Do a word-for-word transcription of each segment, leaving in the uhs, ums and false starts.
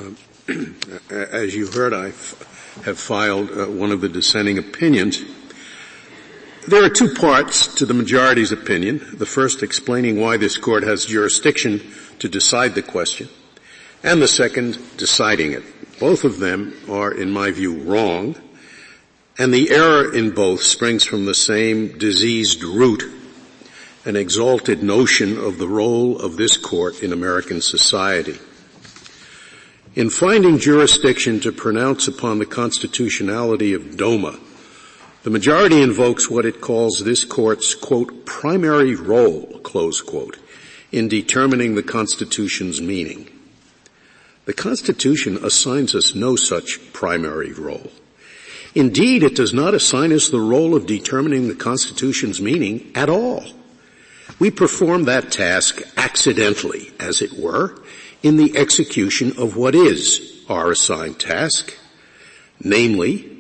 Um, as you heard, I f- have filed uh, one of the dissenting opinions. There are two parts to the majority's opinion, the first explaining why this court has jurisdiction to decide the question, and the second deciding it. Both of them are, in my view, wrong, and the error in both springs from the same diseased root, an exalted notion of the role of this court in American society. In finding jurisdiction to pronounce upon the constitutionality of DOMA, the majority invokes what it calls this court's, quote, primary role, close quote, in determining the Constitution's meaning. The Constitution assigns us no such primary role. Indeed, it does not assign us the role of determining the Constitution's meaning at all. We perform that task accidentally, as it were, in the execution of what is our assigned task, namely,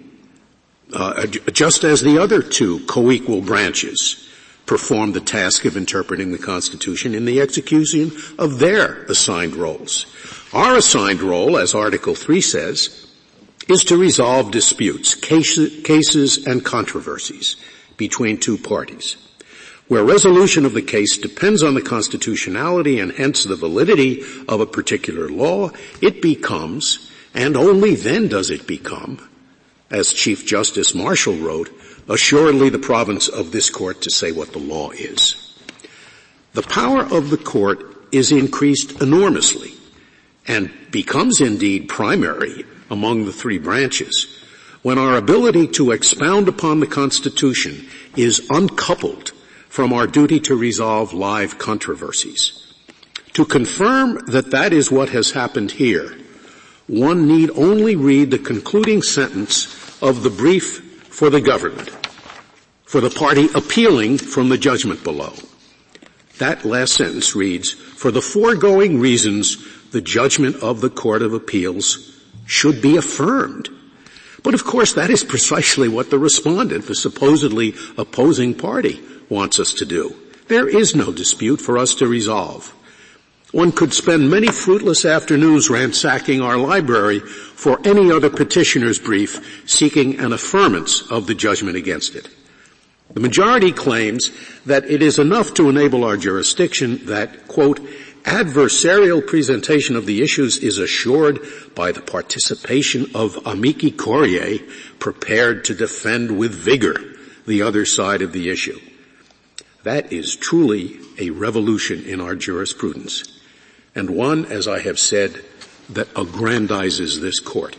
uh, just as the other two co-equal branches perform the task of interpreting the Constitution in the execution of their assigned roles. Our assigned role, as Article three says, is to resolve disputes, cases, cases and controversies between two parties. Where resolution of the case depends on the constitutionality and hence the validity of a particular law, it becomes, and only then does it become, as Chief Justice Marshall wrote, assuredly the province of this court to say what the law is. The power of the court is increased enormously and becomes indeed primary among the three branches when our ability to expound upon the Constitution is uncoupled from our duty to resolve live controversies. To confirm that that is what has happened here, one need only read the concluding sentence of the brief for the government, for the party appealing from the judgment below. That last sentence reads, "For the foregoing reasons, the judgment of the Court of Appeals should be affirmed." But of course that is precisely what the respondent, the supposedly opposing party, wants us to do. There is no dispute for us to resolve. One could spend many fruitless afternoons ransacking our library for any other petitioner's brief seeking an affirmance of the judgment against it. The majority claims that it is enough to enable our jurisdiction that, quote, adversarial presentation of the issues is assured by the participation of amici curiae prepared to defend with vigor the other side of the issue. That is truly a revolution in our jurisprudence, and one, as I have said, that aggrandizes this court.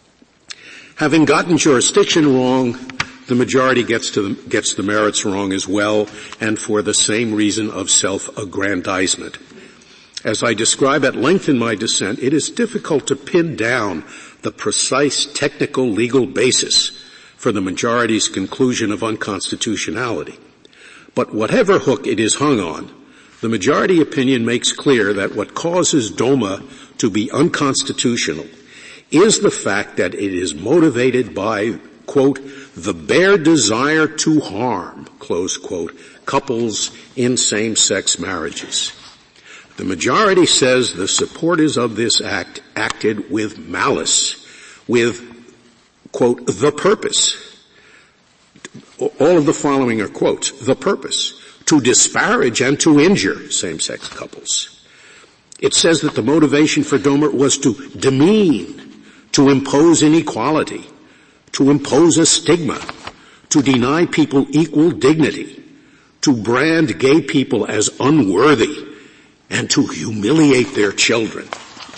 Having gotten jurisdiction wrong, the majority gets to the, gets the merits wrong as well, and for the same reason of self-aggrandizement. As I describe at length in my dissent, it is difficult to pin down the precise technical legal basis for the majority's conclusion of unconstitutionality. But whatever hook it is hung on, the majority opinion makes clear that what causes DOMA to be unconstitutional is the fact that it is motivated by, quote, the bare desire to harm, close quote, couples in same-sex marriages. The majority says the supporters of this act acted with malice, with, quote, the purpose. All of the following are quotes. The purpose, to disparage and to injure same-sex couples. It says that the motivation for DOMA was to demean, to impose inequality, to impose a stigma, to deny people equal dignity, to brand gay people as unworthy, and to humiliate their children.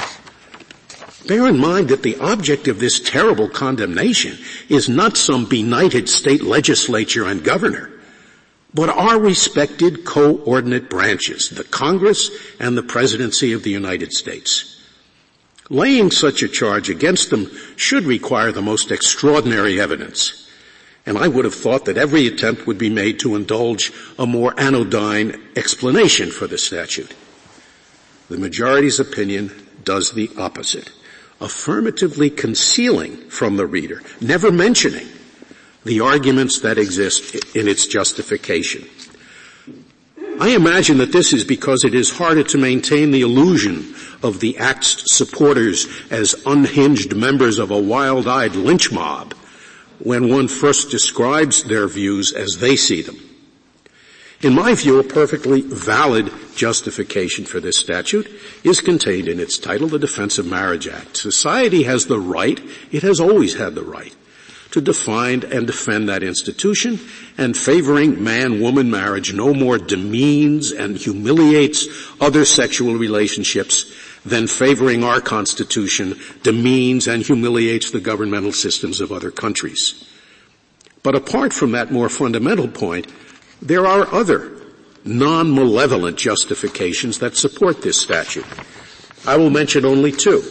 Bear in mind that the object of this terrible condemnation is not some benighted state legislature and governor, but our respected coordinate branches, the Congress and the Presidency of the United States. Laying such a charge against them should require the most extraordinary evidence, and I would have thought that every attempt would be made to indulge a more anodyne explanation for the statute. The majority's opinion does the opposite, affirmatively concealing from the reader, never mentioning the arguments that exist in its justification. I imagine that this is because it is harder to maintain the illusion of the Act's supporters as unhinged members of a wild-eyed lynch mob when one first describes their views as they see them. In my view, a perfectly valid justification for this statute is contained in its title, the Defense of Marriage Act. Society has the right, it has always had the right, to define and defend that institution, and favoring man-woman marriage no more demeans and humiliates other sexual relationships than favoring our Constitution demeans and humiliates the governmental systems of other countries. But apart from that more fundamental point, there are other non-malevolent justifications that support this statute. I will mention only two.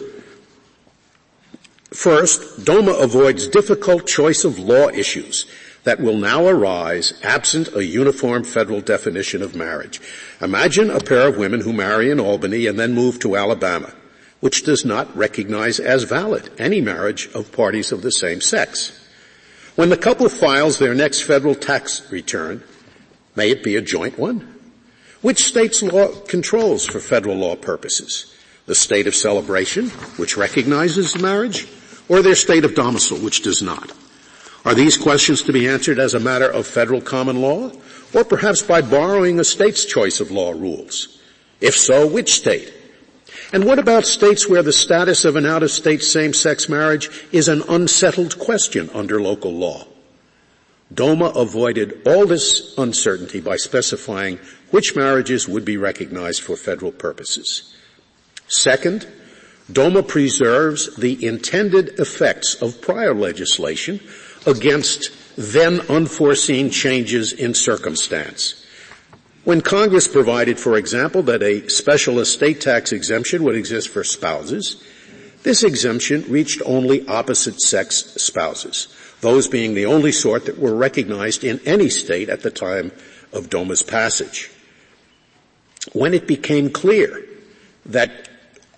First, DOMA avoids difficult choice of law issues that will now arise absent a uniform federal definition of marriage. Imagine a pair of women who marry in Albany and then move to Alabama, which does not recognize as valid any marriage of parties of the same sex. When the couple files their next federal tax return, may it be a joint one? Which state's law controls for federal law purposes? The state of celebration, which recognizes marriage, or their state of domicile, which does not? Are these questions to be answered as a matter of federal common law, or perhaps by borrowing a state's choice of law rules? If so, which state? And what about states where the status of an out-of-state same-sex marriage is an unsettled question under local law? DOMA avoided all this uncertainty by specifying which marriages would be recognized for federal purposes. Second, DOMA preserves the intended effects of prior legislation against then unforeseen changes in circumstance. When Congress provided, for example, that a special estate tax exemption would exist for spouses, this exemption reached only opposite-sex spouses, those being the only sort that were recognized in any state at the time of DOMA's passage. When it became clear that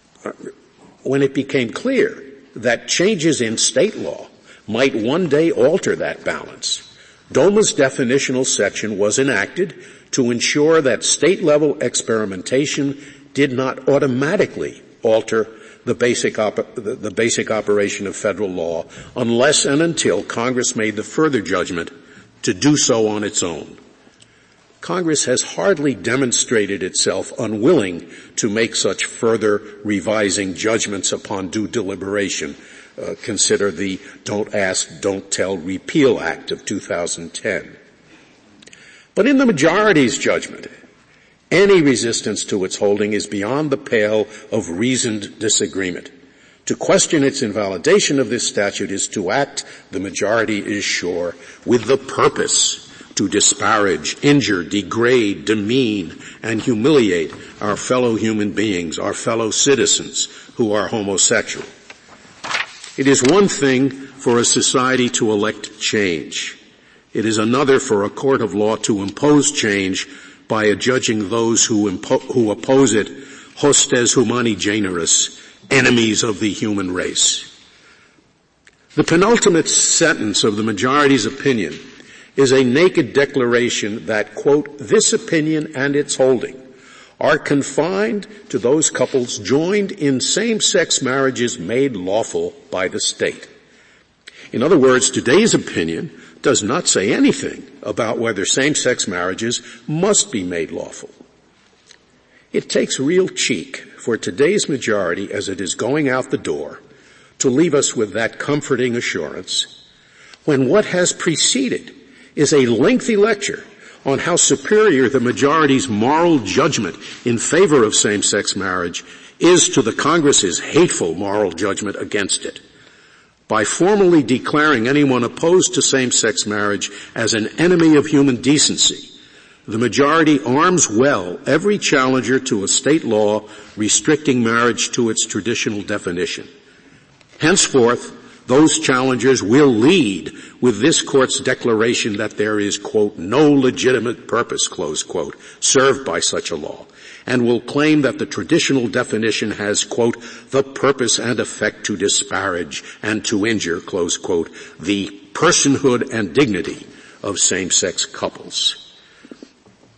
when it became clear that changes in state law might one day alter that balance, DOMA's definitional section was enacted to ensure that state-level experimentation did not automatically alter the basic, op- the, the basic operation of federal law unless and until Congress made the further judgment to do so on its own. Congress has hardly demonstrated itself unwilling to make such further revising judgments upon due deliberation. Uh, consider the Don't Ask, Don't Tell Repeal Act of two thousand ten. But in the majority's judgment, any resistance to its holding is beyond the pale of reasoned disagreement. To question its invalidation of this statute is to act, the majority is sure, with the purpose to disparage, injure, degrade, demean, and humiliate our fellow human beings, our fellow citizens who are homosexual. It is one thing for a society to elect change. It is another for a court of law to impose change by adjudging those who, impo- who oppose it hostes humani generis, enemies of the human race. The penultimate sentence of the majority's opinion is a naked declaration that, quote, this opinion and its holding are confined to those couples joined in same-sex marriages made lawful by the state. In other words, today's opinion does not say anything about whether same-sex marriages must be made lawful. It takes real cheek for today's majority, as it is going out the door, to leave us with that comforting assurance when what has preceded is a lengthy lecture on how superior the majority's moral judgment in favor of same-sex marriage is to the Congress's hateful moral judgment against it. By formally declaring anyone opposed to same-sex marriage as an enemy of human decency, the majority arms well every challenger to a state law restricting marriage to its traditional definition. Henceforth, those challengers will lead with this court's declaration that there is, quote, no legitimate purpose, close quote, served by such a law, and will claim that the traditional definition has, quote, the purpose and effect to disparage and to injure, close quote, the personhood and dignity of same-sex couples.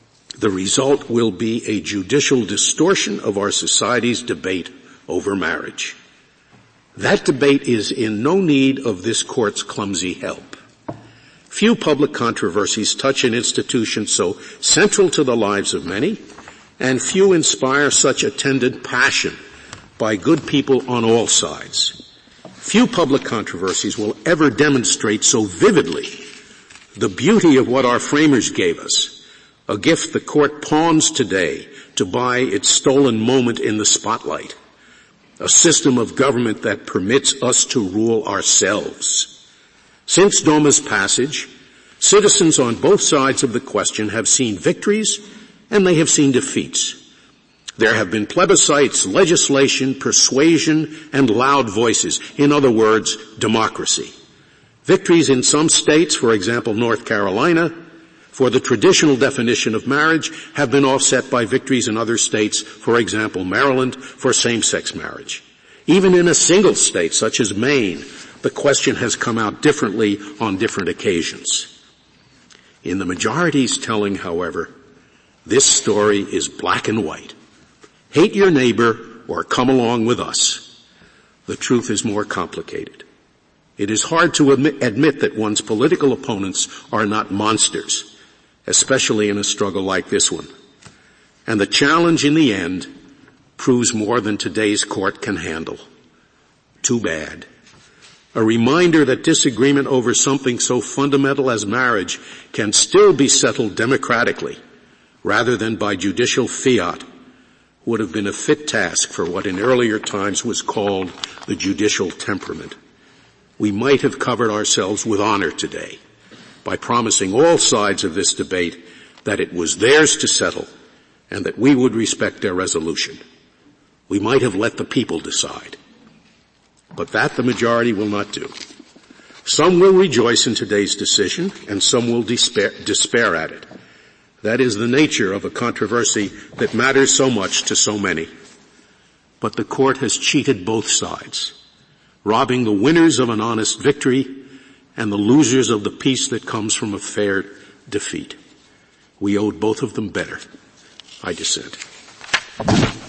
The result will be a judicial distortion of our society's debate over marriage. That debate is in no need of this court's clumsy help. Few public controversies touch an institution so central to the lives of many, and few inspire such attendant passion by good people on all sides. Few public controversies will ever demonstrate so vividly the beauty of what our framers gave us, a gift the court pawns today to buy its stolen moment in the spotlight, a system of government that permits us to rule ourselves. Since DOMA's passage, citizens on both sides of the question have seen victories and they have seen defeats. There have been plebiscites, legislation, persuasion, and loud voices. In other words, democracy. Victories in some states, for example North Carolina, for the traditional definition of marriage have been offset by victories in other states, for example Maryland, for same-sex marriage. Even in a single state such as Maine, the question has come out differently on different occasions. In the majority's telling, however, this story is black and white. Hate your neighbor or come along with us. The truth is more complicated. It is hard to admit, admit that one's political opponents are not monsters, especially in a struggle like this one. And the challenge in the end proves more than today's court can handle. Too bad. A reminder that disagreement over something so fundamental as marriage can still be settled democratically rather than by judicial fiat would have been a fit task for what in earlier times was called the judicial temperament. We might have covered ourselves with honor today by promising all sides of this debate that it was theirs to settle and that we would respect their resolution. We might have let the people decide. But that the majority will not do. Some will rejoice in today's decision and some will despair, despair at it. That is the nature of a controversy that matters so much to so many. But the court has cheated both sides, robbing the winners of an honest victory and the losers of the peace that comes from a fair defeat. We owed both of them better. I dissent.